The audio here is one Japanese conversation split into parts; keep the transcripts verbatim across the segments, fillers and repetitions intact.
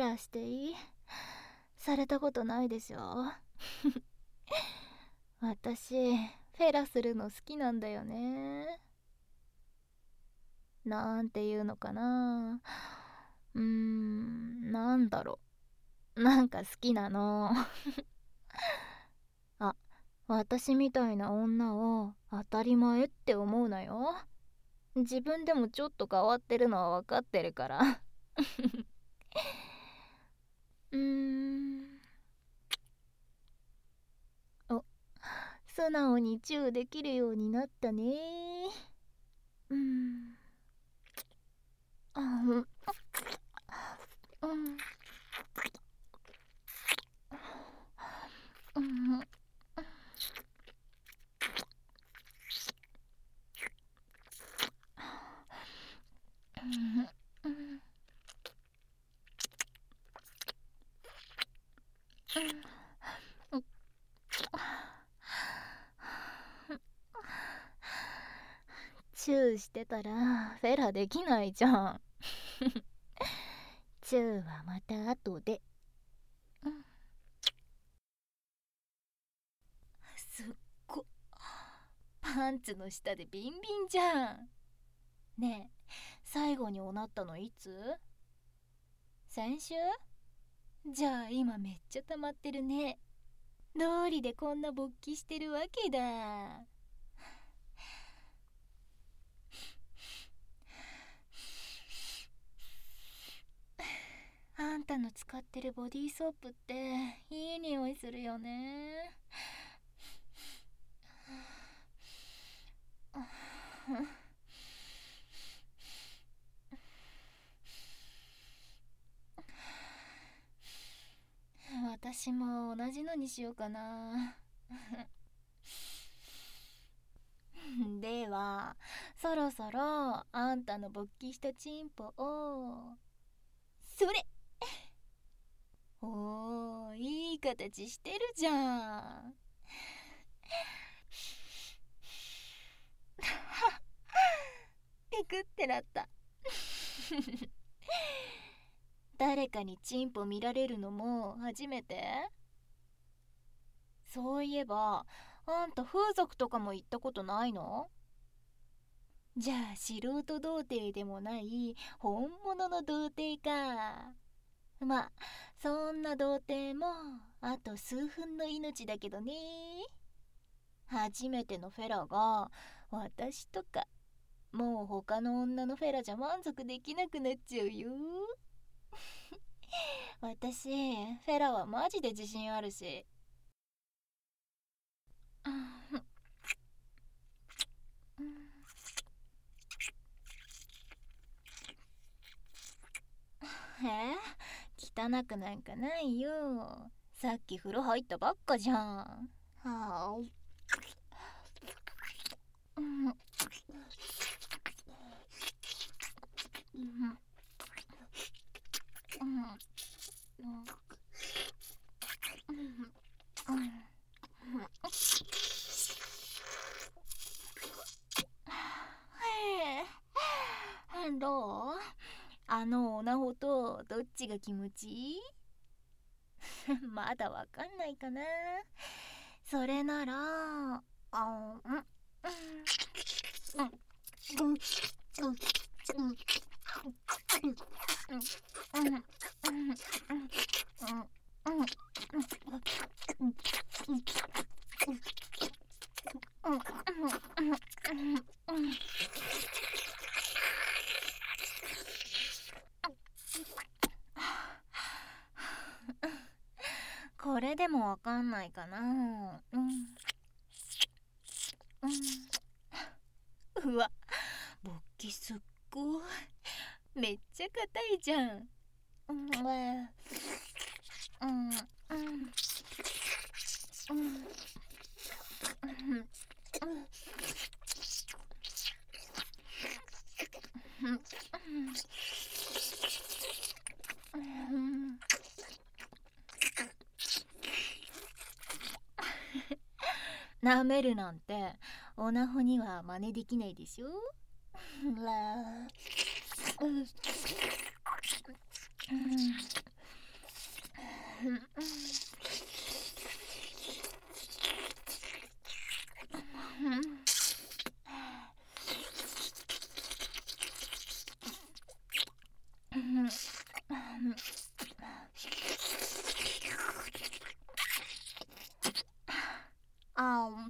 ラしていい？されたことないでしょ？私フェラするの好きなんだよね。なんていうのかな、うーん、なんだろう、なんか好きなの。あ、私みたいな女を当たり前って思うなよ。自分でもちょっと変わってるのは分かってるから。うーん。お、素直にチューできるようになったね。うーん。あ、うん。うん。うん。うん。チューしてたらフェラできないじゃん。チューはまた後で。うん、すっご、パンツの下でビンビンじゃん。ねえ、最後におなったのいつ？先週？じゃあ今めっちゃ溜まってるね。どうりでこんな勃起してるわけだ。あんたの使ってるボディーソープっていい匂いするよね。私も同じのにしようかな。ではそろそろあんたの勃起したチンポを、それ、おー、いい形してるじゃん。ピクってなった。誰かにチンポ見られるのも初めて？そういえばあんた風俗とかも行ったことないの？じゃあ素人童貞でもない本物の童貞か。まあそんな童貞もあと数分の命だけどね。初めてのフェラが私とか、もう他の女のフェラじゃ満足できなくなっちゃうよ。私フェラはマジで自信あるし。え？汚くなんかないよ。さっき風呂入ったばっかじゃん。はあ。うん。うん。うん。うん。どう？あのオナホとどっちが気持ちいい？まだわかんないかな。それなら、あ、うん、うん、うん、うん、うん、うん、うん、うん、これでもわかんないかな。うん、うん、うわ、勃起すっごい、めっちゃ硬いじゃん。うん、うん、うん、うん、うん、うん。舐めるなんてオナホには真似できないでしょ。ら、うん、 あうん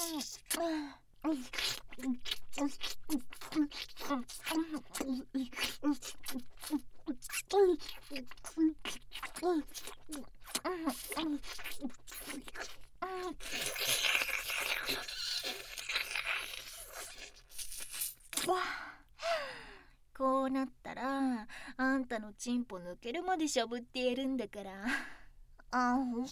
こうなったらあんたのチンポ抜けるまでしゃぶってやるんだから。あうんうん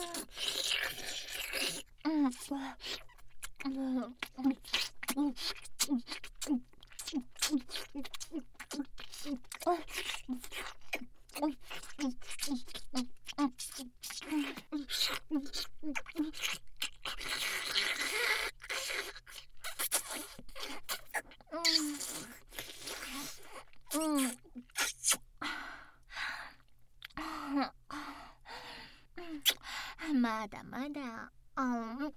まだまだ。あん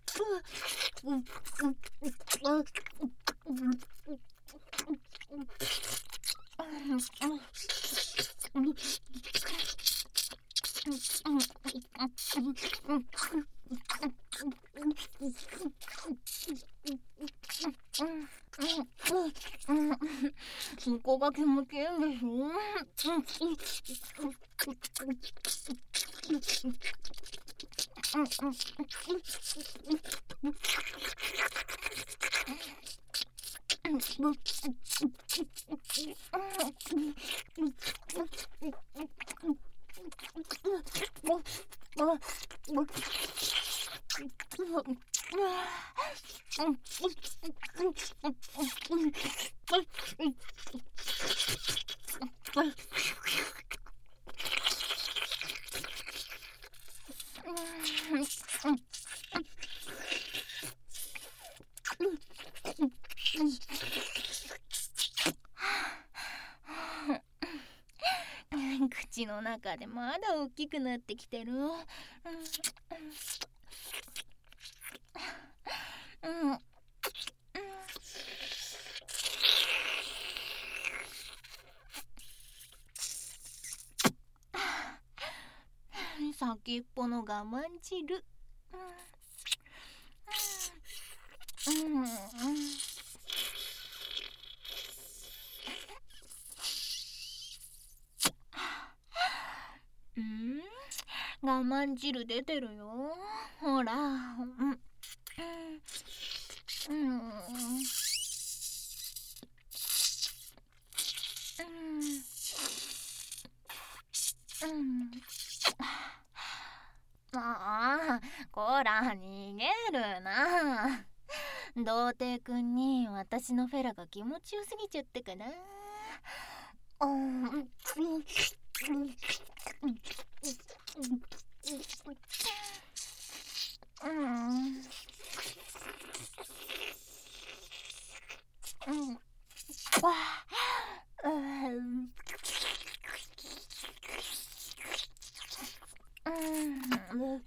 そこが気持ちいいんでしょ。口の中でまだ大きくなってきてる。うんうん先っぽの我慢汁。うんうんうん我慢汁出てるよ。ほら。うんうんうんうんああ、こら逃げるな。童貞くんに私のフェラが気持ちよすぎちゃったかな。うんうんうんわあうんうん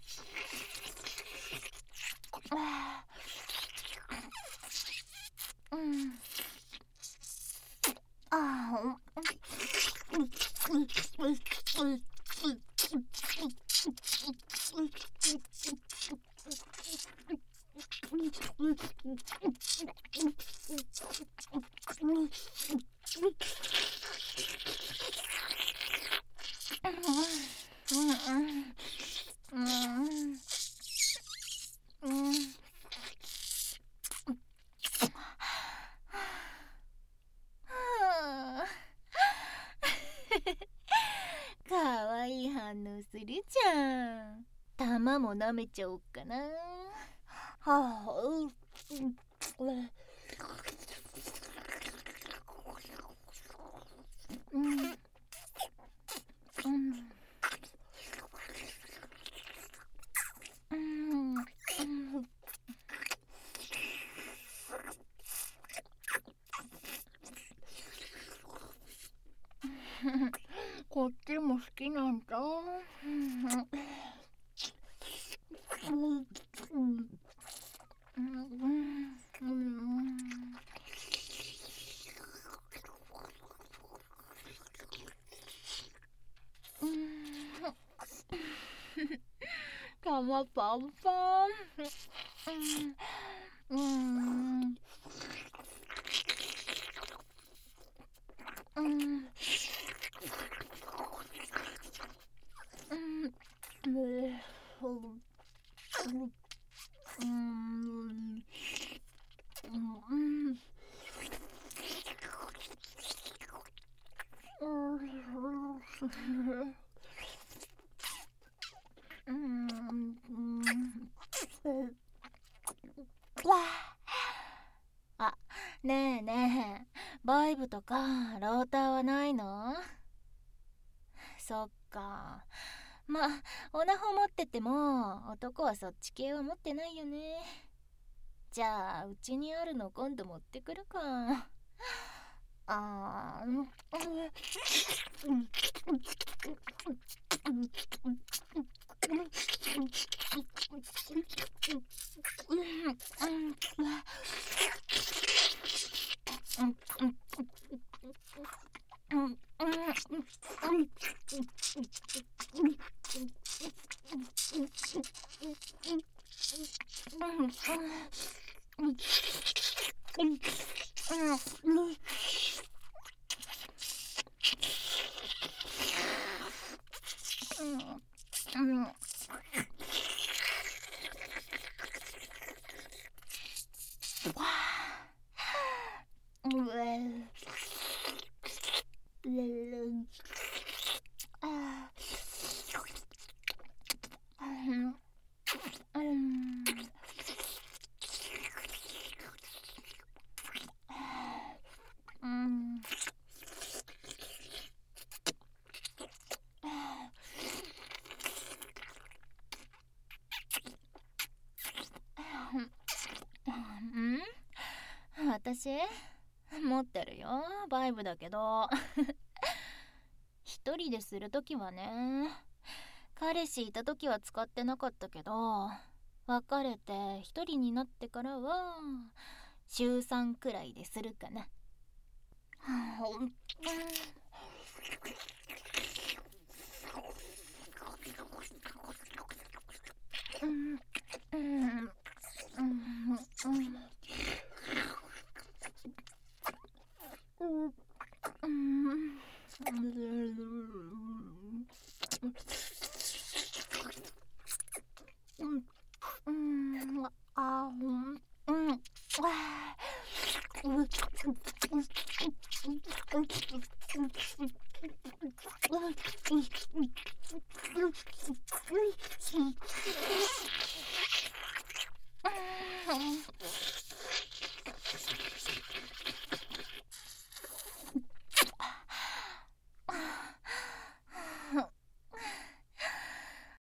うんあうんうんかわいい反応するじゃん。玉も舐めちゃおっかな。はあ、うんうんうんうんこっちも好きなんだ。うん玉パンパン。うん。うん。うん。うん。うん。うん。うん。あ、ねえねえ、バイブとかローターはないの？そっか。まあ、オナホ持ってても男はそっち系は持ってないよね。じゃあうちにあるの今度持ってくるか。あー、うん。私持ってるよ、バイブだけど。一人でするときはね。彼氏いたときは使ってなかったけど、別れて一人になってからは週さんくらいでするかな。